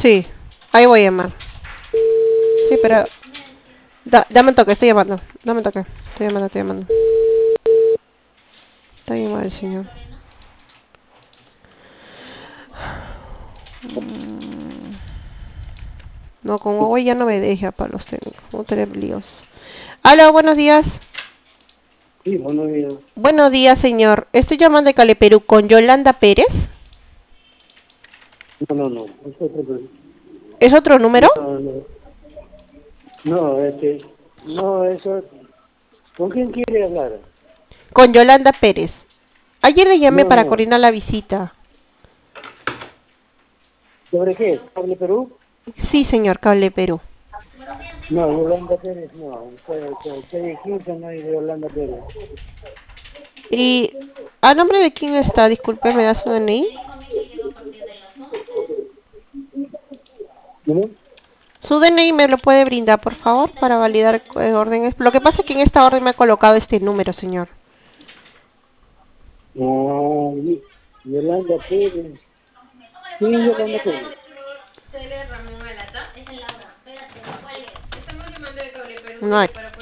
Sí, ahí voy a llamar. Sí, pero... dame un toque, estoy llamando. Dame un toque. Estoy llamando, estoy llamando. Está bien mal, señor. No, con Huawei ya no me deja para los técnicos. No tener líos. Aló, buenos días. Sí, buenos días. Buenos días, señor. Estoy llamando de Cali, Perú, con Yolanda Pérez. No, no, no. Es otro, ¿Es otro número? no, no. No, no, eso. ¿Con quién quiere hablar? Con Yolanda Pérez. Ayer le llamé No, para no. coordinar la visita. ¿Sobre qué? ¿Cable Perú? Sí, señor, Cable Perú. No, Yolanda Pérez, no. Calle 15 no hay de Yolanda Pérez. ¿Y a nombre de quién está? Disculpe, ¿me da su DNI? ¿No? Su DNI me lo puede brindar, por favor, para validar orden. Lo que pasa es que en esta orden me ha colocado este número, señor. No, Yolanda Pérez. ¿Quién es Yolanda Pérez? No hay.